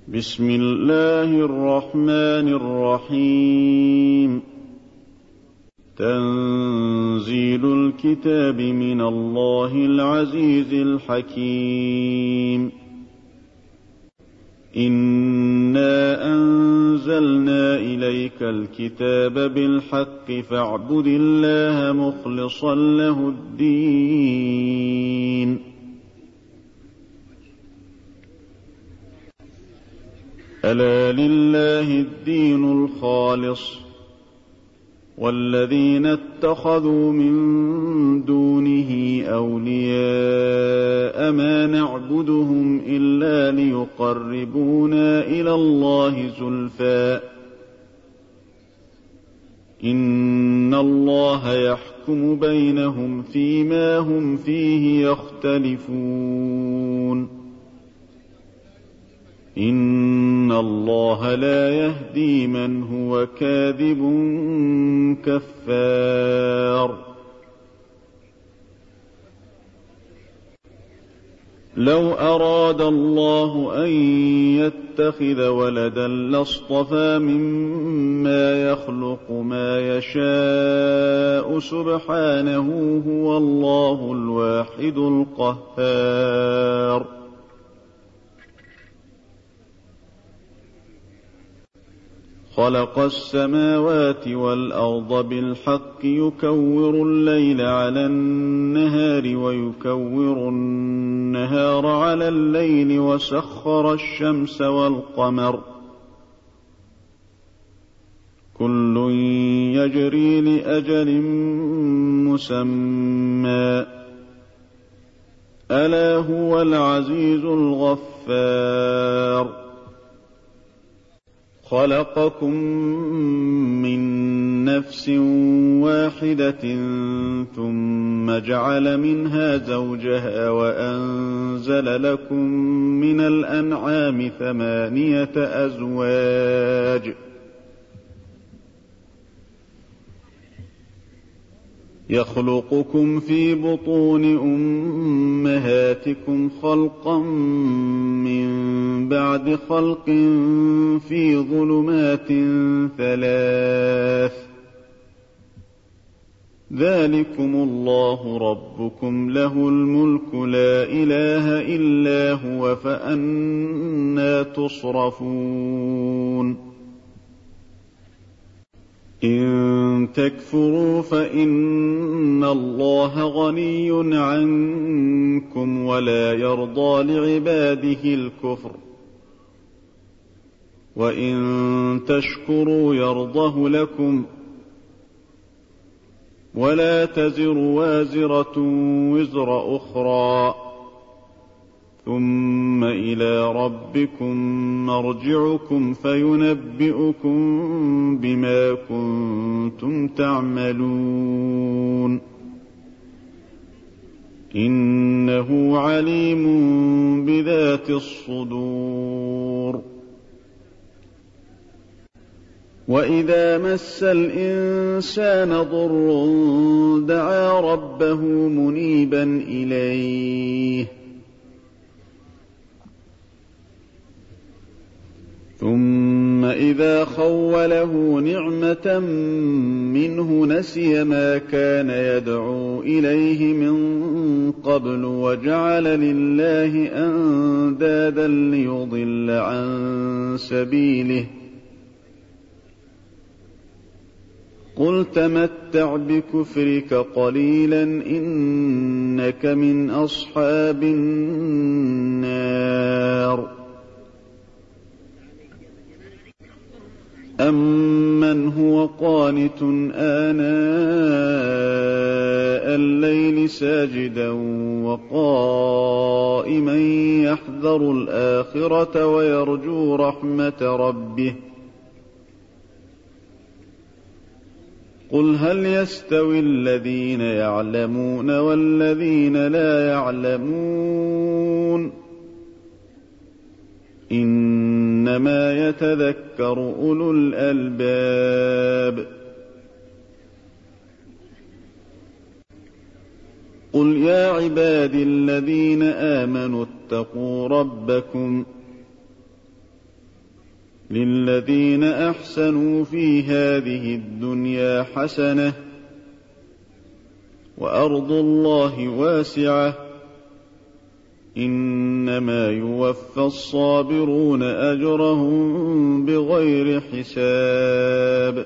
بسم الله الرحمن الرحيم. تنزيل الكتاب من الله العزيز الحكيم. إنا أنزلنا إليك الكتاب بالحق فاعبد الله مخلصا له الدين. ألا لله الدين الخالص والذين اتخذوا من دونه أولياء ما نعبدهم إلا ليقربونا إلى الله زلفى إن الله يحكم بينهم فيما هم فيه يختلفون. إن الله لا يهدي من هو كاذب كفار. لو أراد الله أن يتخذ ولدا لاصطفى مما يخلق ما يشاء سبحانه هو الله الواحد القهار. خلق السماوات والأرض بالحق يكور الليل على النهار ويكور النهار على الليل وسخر الشمس والقمر كل يجري لأجل مسمى ألا هو العزيز الغفار. خلقكم من نفس واحدة ثم جعل منها زوجها وأنزل لكم من الأنعام 8 أزواج يخلقكم في بطون أمهاتكم خلقا من بعد خلق في ظلمات 3 ذلكم الله ربكم له الملك لا إله إلا هو فأنى تصرفون. إن تكفروا فإن الله غني عنكم ولا يرضى لعباده الكفر وإن تشكروا يرضه لكم ولا تزر وازرة وزر أخرى ثم إلى ربكم مرجعكم فينبئكم بما كنتم تعملون إنه عليم بذات الصدور. وإذا مس الإنسان ضر دعا ربه منيبا إليه ثم إذا خوله نعمة منه نسي ما كان يدعو إليه من قبل وجعل لله أندادا ليضل عن سبيله قل تمتع بكفرك قليلا إنك من أصحاب النار. أمن هو قانت آناء الليل ساجدا وقائما يحذر الآخرة ويرجو رحمة ربه قل هل يستوي الذين يعلمون والذين لا يعلمون إنما يتذكر أولو الألباب. قل يا عبادي الذين آمنوا اتقوا ربكم للذين أحسنوا في هذه الدنيا حسنة وأرض الله واسعة إنما يوفى الصابرون أجرهم بغير حساب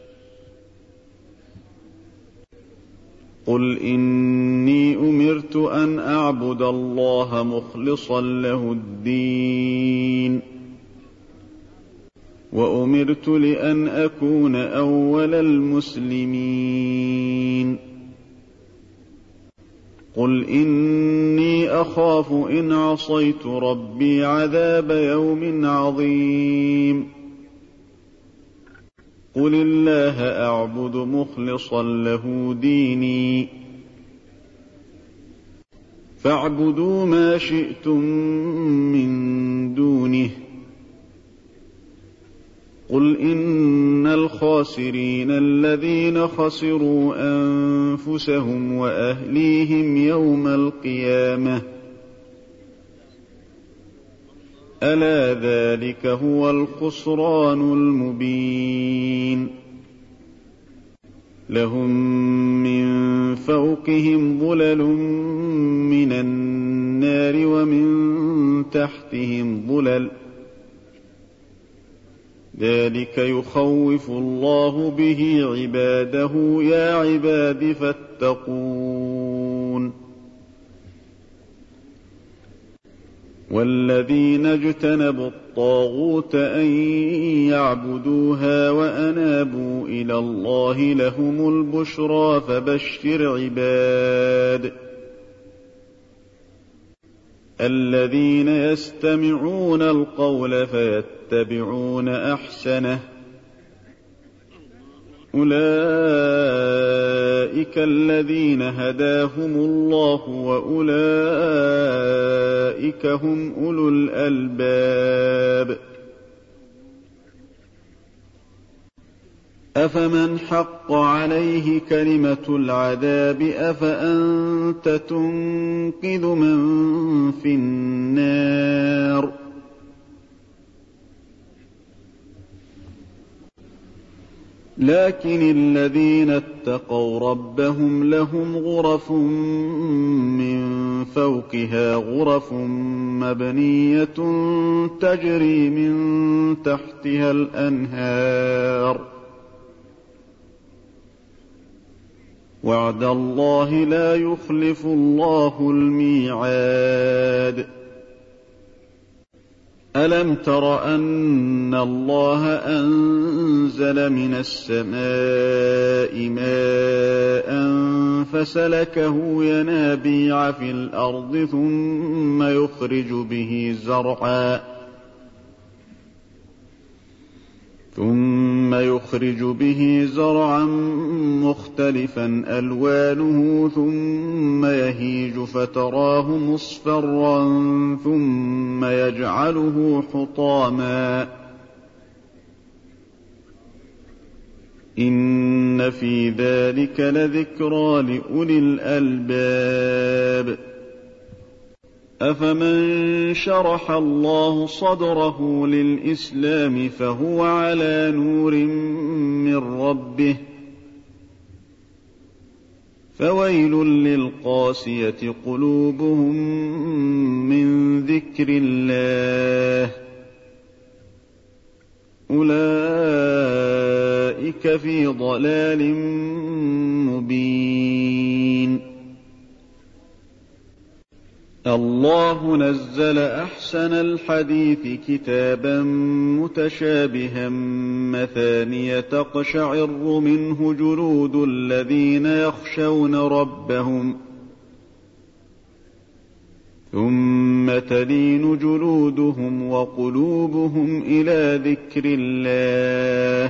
قل إني أمرت أن أعبد الله مخلصا له الدين وأمرت لأن أكون أول المسلمين قل إني أخاف إن عصيت ربي عذاب يوم عظيم قل الله أعبد مخلصا له ديني فاعبدوا ما شئتم من دونه قل إن الخاسرين الذين خسروا أنفسهم وأهليهم يوم القيامة ألا ذلك هو الخسران المبين لهم من فوقهم ظلل من النار ومن تحتهم ظلل ذلك يخوف الله به عباده يا عباد فاتقون والذين اجتنبوا الطاغوت أن يعبدوها وأنابوا إلى الله لهم البشرى فبشر عباد الذين يستمعون القول فيتبعون أحسنه أولئك الذين هداهم الله وأولئك هم أولو الألباب أفمن حق عليه كلمة العذاب أفأنت تنقذ من في النار لكن الذين اتقوا ربهم لهم غرف من فوقها غرف مبنية تجري من تحتها الأنهار وعد الله لا يخلف الله الميعاد ألم تر أن الله أنزل من السماء ماء فسلكه ينابيع في الأرض ثم يخرج به زرعا مختلفا ألوانه ثم يهيج فتراه مصفرا ثم يجعله حطاما إن في ذلك لذكرى لأولي الألباب أفمن شرح الله صدره للإسلام فهو على نور من ربه فويل للقاسية قلوبهم من ذكر الله أولئك في ضلال مبين الله نزل أحسن الحديث كتابا متشابها مثانية تقشعر منه جلود الذين يخشون ربهم ثم تلين جلودهم وقلوبهم إلى ذكر الله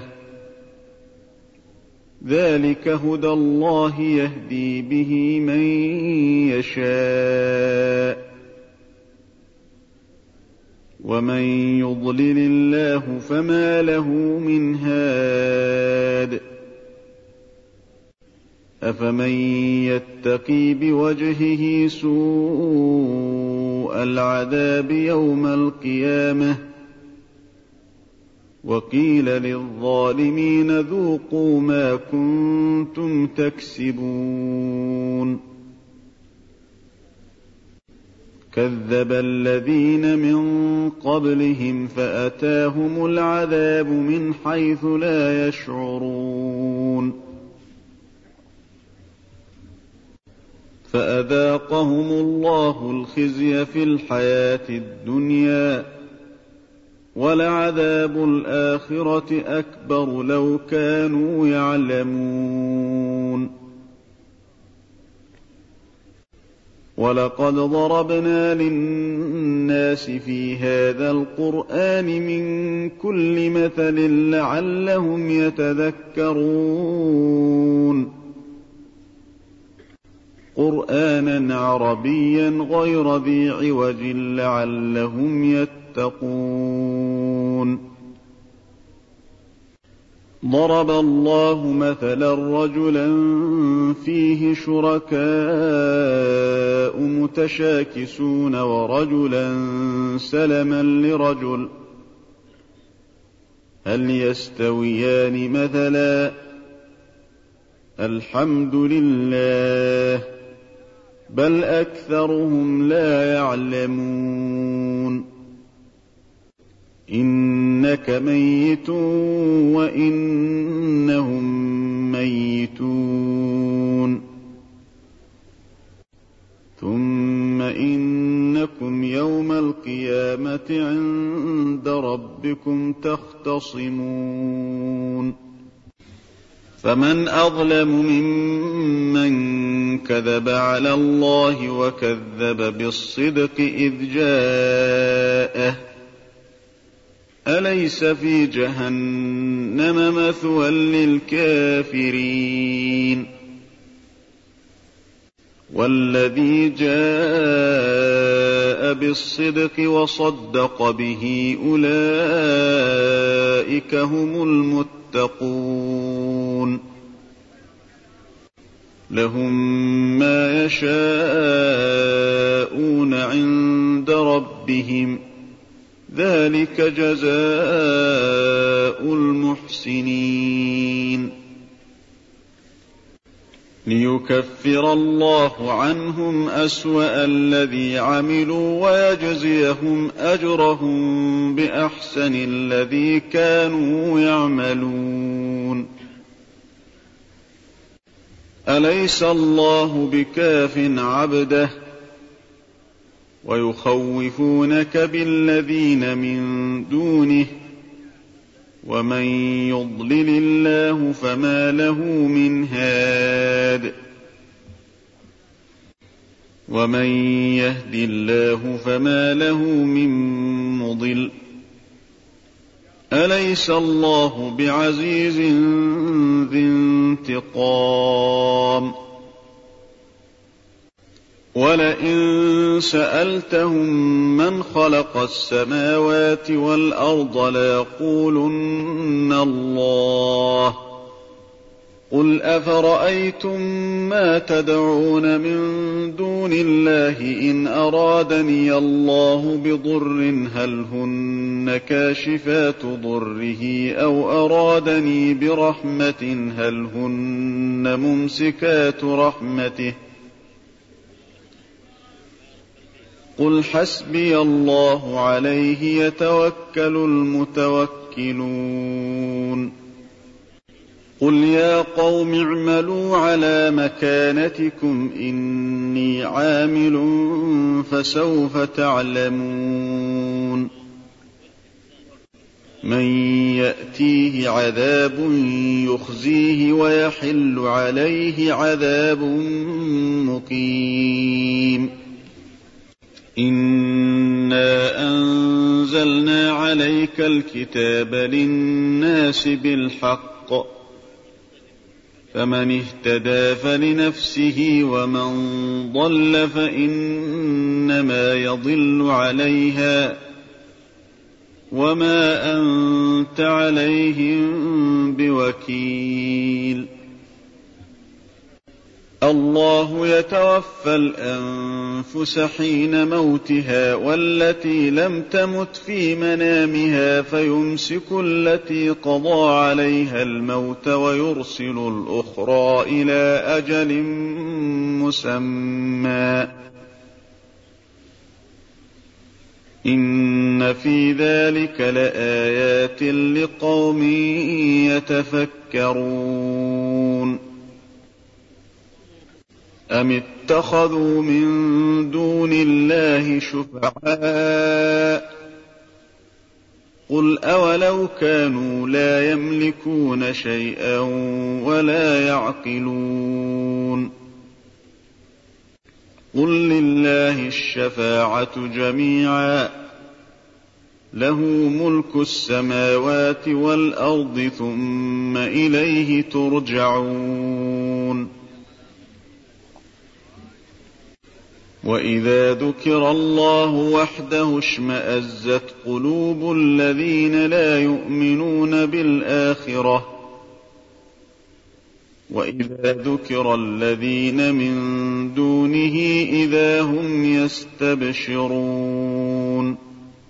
ذلك هدى الله يهدي به من يشاء ومن يضلل الله فما له من هاد أفمن يتقي بوجهه سوء العذاب يوم القيامة وقيل للظالمين ذوقوا ما كنتم تكسبون كذب الذين من قبلهم فأتاهم العذاب من حيث لا يشعرون فأذاقهم الله الخزي في الحياة الدنيا ولعذاب الآخرة أكبر لو كانوا يعلمون ولقد ضربنا للناس في هذا القرآن من كل مثل لعلهم يتذكرون قرآنا عربيا غير ذي عوج لعلهم يتقون ضرب الله مثلا رجلا فيه شركاء متشاكسون ورجلا سلما لرجل هل يستويان مثلا الحمد لله بل أكثرهم لا يعلمون إنك ميت وإنهم ميتون ثم إنكم يوم القيامة عند ربكم تختصمون فمن أظلم ممن كذب على الله وكذب بالصدق إذ جاءه أليس في جهنم مثوى للكافرين والذي جاء بالصدق وصدق به أولئك هم المتقون لهم ما يشاءون عند ربهم ذلك جزاء المحسنين ليكفر الله عنهم أسوأ الذي عملوا ويجزيهم أجرهم بأحسن الذي كانوا يعملون أليس الله بكاف عبده ويخوفونك بالذين من دونه ومن يضلل الله فما له من هاد ومن يهد الله فما له من مضل أليس الله بعزيز ذي انتقام ولئن سألتهم من خلق السماوات والأرض ليقولن الله قل أفرأيتم ما تدعون من دون الله إن أرادني الله بضر هل هن كاشفات ضره أو أرادني برحمة هل هن ممسكات رحمته قل حسبي الله عليه يتوكل المتوكلون قل يا قوم اعملوا على مكانتكم إني عامل فسوف تعلمون من يأتيه عذاب يخزيه ويحل عليه عذاب مقيم إنا أنزلنا عليك الكتاب للناس بالحق فمن اهتدى فلنفسه ومن ضل فإنما يضل عليها وما أنت عليهم بوكيل الله الله يتوفى الأنفس حين موتها والتي لم تمت في منامها فيمسك التي قضى عليها الموت ويرسل الأخرى إلى أجل مسمى إن في ذلك لآيات لقوم يتفكرون أم اتخذوا من دون الله شفعاء قل أولو كانوا لا يملكون شيئا ولا يعقلون قل لله الشفاعة جميعا له ملك السماوات والأرض ثم إليه ترجعون وإذا ذكر الله وحده اشمأزت قلوب الذين لا يؤمنون بالآخرة وإذا ذكر الذين من دونه إذا هم يستبشرون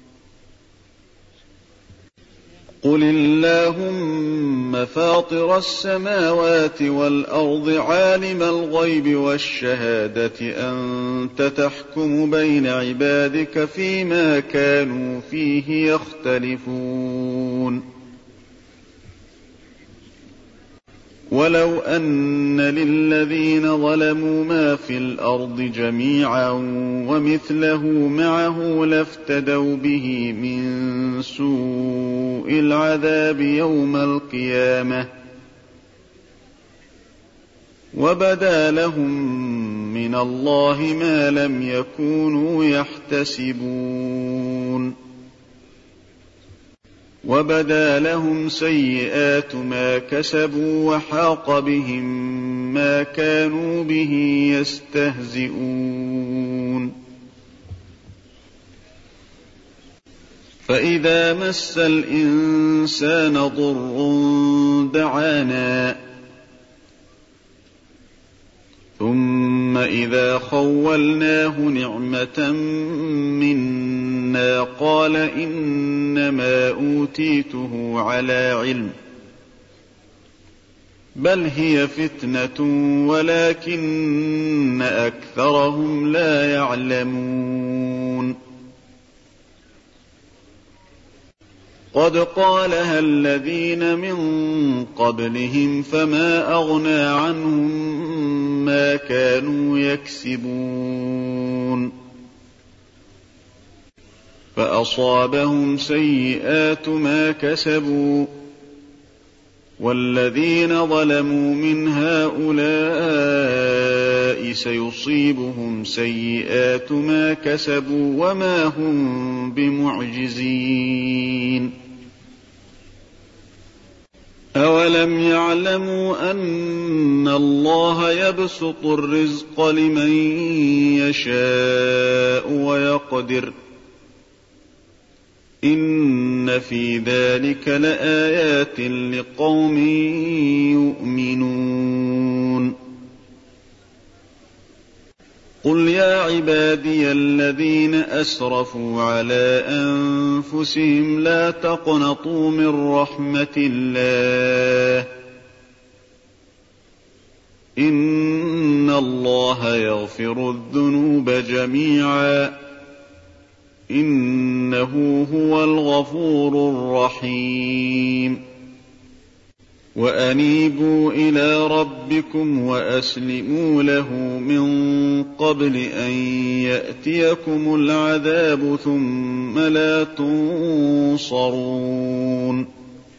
قل اللهم فاطر السماوات والأرض عالم الغيب والشهادة أنت تحكم بين عبادك فيما كانوا فيه يختلفون ولو أن للذين ظلموا ما في الأرض جميعا ومثله معه لافتدوا به من سوء العذاب يوم القيامة وبدا لهم من الله ما لم يكونوا يحتسبون وبدا لهم سيئات ما كسبوا وحاق بهم ما كانوا به يستهزئون فإذا مس الإنسان ضر دعانا ثم إذا خولناه نعمة منا قال إنما أوتيته على علم بل هي فتنة ولكن أكثرهم لا يعلمون قد قالها الذين من قبلهم فما أغنى عنهم ما كانوا يكسبون فأصابهم سيئات ما كسبوا والذين ظلموا من هؤلاء سيصيبهم سيئات ما كسبوا وما هم بمعجزين أولم يعلموا أن الله يبسط الرزق لمن يشاء ويقدر إن في ذلك لآيات لقوم يؤمنون قل يا عبادي الذين أسرفوا على أنفسهم لا تقنطوا من رحمة الله إن الله يغفر الذنوب جميعا إنه هو الغفور الرحيم وأنيبوا إلى ربكم وأسلموا له من قبل أن يأتيكم العذاب ثم لا تنصرون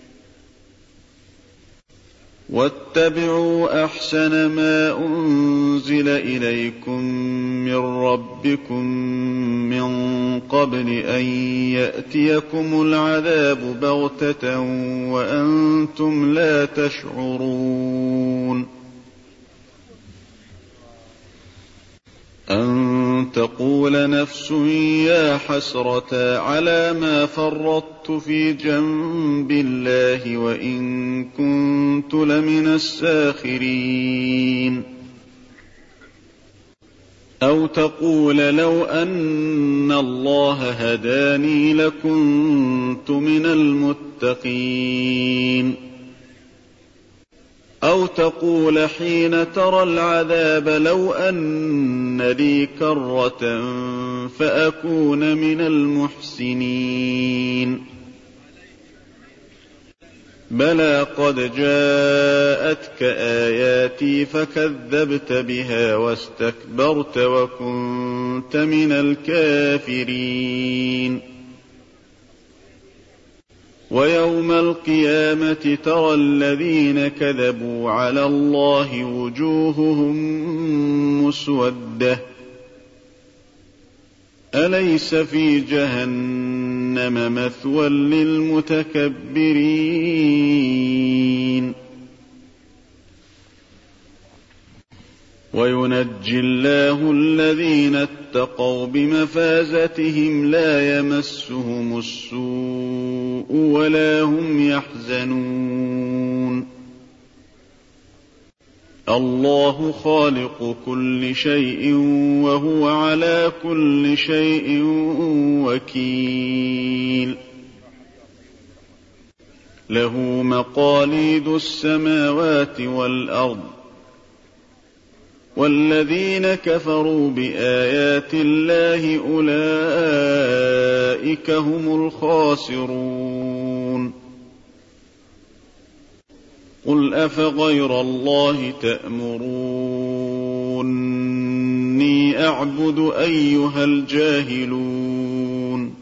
واتبعوا أحسن ما أنزل إليكم من ربكم من قبل أن يأتيكم العذاب بغتة وأنتم لا تشعرون أن تقول نفس يا حسرة على ما فرطت في جنب الله وإن كنت لمن الساخرين أو تقول لو أن الله هداني لكنت من المتقين. أو تقول حين ترى العذاب لو أن لي كرة فأكون من المحسنين. بلى قد جاءتك آياتي فكذبت بها واستكبرت وكنت من الكافرين. ويوم القيامة ترى الذين كذبوا على الله وجوههم مسودة أليس في جهنم مثوى للمتكبرين. وينجي الله الذين اتقوا بمفازتهم لا يمسهم السوء ولا هم يحزنون. الله خالق كل شيء وهو على كل شيء وكيل. له مقاليد السماوات والأرض والذين كفروا بآيات الله أولئك هم الخاسرون. قل أفغير الله تأمروني أعبد أيها الجاهلون.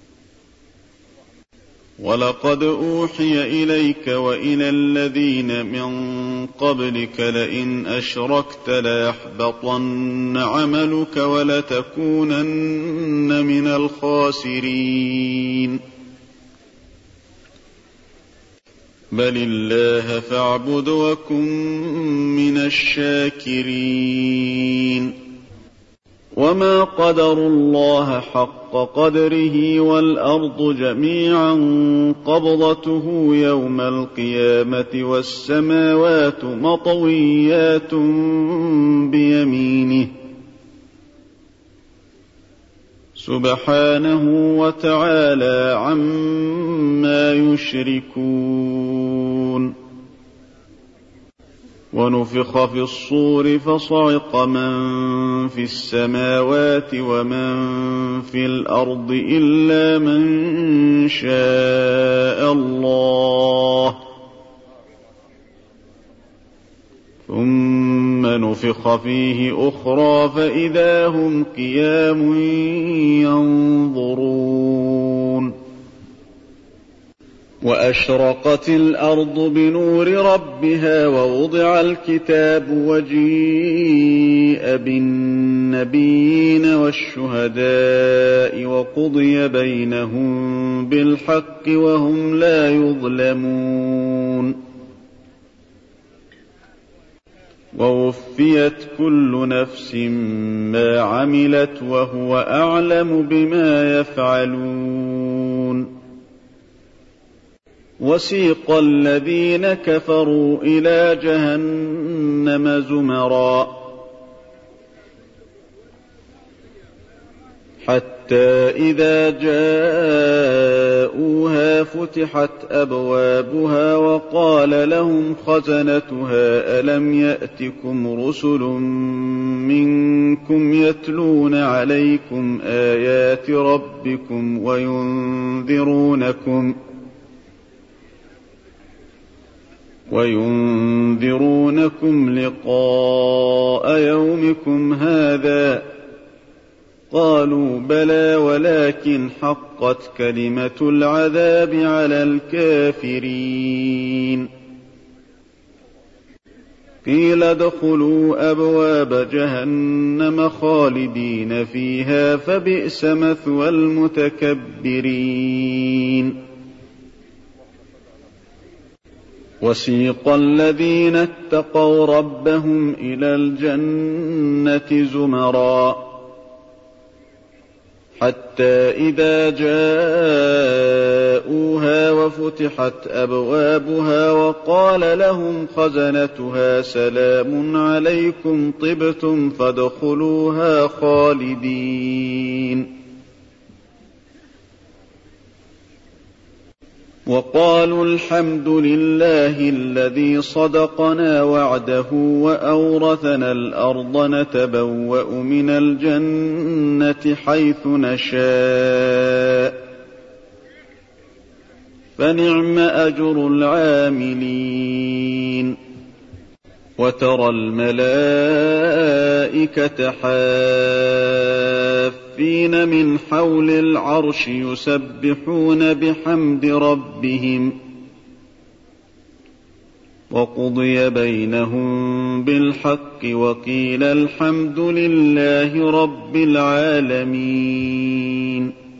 ولقد أوحي إليك وإلى الذين من قبلك لئن أشركت ليحبطن عملك ولتكونن من الخاسرين. بل الله فاعبد وكن من الشاكرين. وما قدروا الله حق قدره والأرض جميعا قبضته يوم القيامة والسماوات مطويات بيمينه سبحانه وتعالى عما يشركون. ونفخ في الصور فصعق من في السماوات ومن في الأرض إلا من شاء الله ثم نفخ فيه أخرى فإذا هم قيام ينظرون. وأشرقت الأرض بنور ربها ووضع الكتاب وجيء بالنبيين والشهداء وقضي بينهم بالحق وهم لا يظلمون. ووفيت كل نفس ما عملت وهو أعلم بما يفعلون. وسيق الذين كفروا إلى جهنم زمرا حتى إذا جاءوها فتحت أبوابها وقال لهم خزنتها ألم يأتكم رسل منكم يتلون عليكم آيات ربكم وينذرونكم لقاء يومكم هذا قالوا بلى ولكن حقت كلمة العذاب على الكافرين. قيل ادخلوا أبواب جهنم خالدين فيها فبئس مثوى المتكبرين. وسيق الذين اتقوا ربهم إلى الجنة زمرا حتى إذا جاءوها وفتحت فَفُتِحَتْ أَبْوَابُهَا وَقَالَ لَهُمْ خَزَنَتُهَا سَلَامٌ عَلَيْكُمْ طِبْتُمْ فَادْخُلُوهَا خَالِدِينَ وَقَالُوا الْحَمْدُ لِلَّهِ الَّذِي صَدَقَنَا وَعْدَهُ وَأَوْرَثَنَا الْأَرْضَ نَتَبَوَّأُ مِنَ الْجَنَّةِ حَيْثُ نَشَاءُ فَنِعْمَ أَجْرُ الْعَامِلِينَ وَتَرَى الْمَلَائِكَةَ حَافِّينَ مِنْ حَوْلِ الْعَرْشِ يُسَبِّحُونَ بِحَمْدِ رَبِّهِمْ وَقُضِيَ بَيْنَهُم بِالْحَقِّ وَقِيلَ الْحَمْدُ لِلَّهِ رَبِّ الْعَالَمِينَ